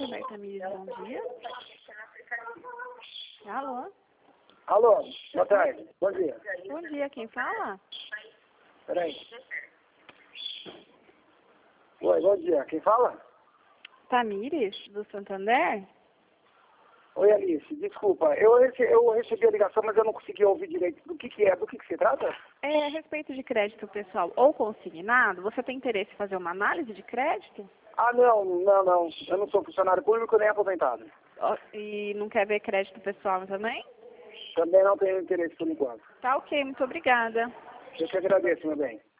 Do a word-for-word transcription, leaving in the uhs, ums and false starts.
Santander, Tamires, bom dia. Alô? Alô, boa tarde, bom dia. Bom dia, quem fala? Peraí. Oi, bom dia, quem fala? Tamires, do Santander? Oi, Alice, desculpa, eu recebi, eu recebi a ligação, mas eu não consegui ouvir direito. Do que que é, do que que se trata? É, a respeito de crédito pessoal ou consignado, você tem interesse em fazer uma análise de crédito? Ah, não, não, não, eu não sou funcionário público nem aposentado. Ó, e não quer ver crédito pessoal também? Também não tenho interesse por enquanto. Tá ok, muito obrigada. Eu que agradeço, meu bem.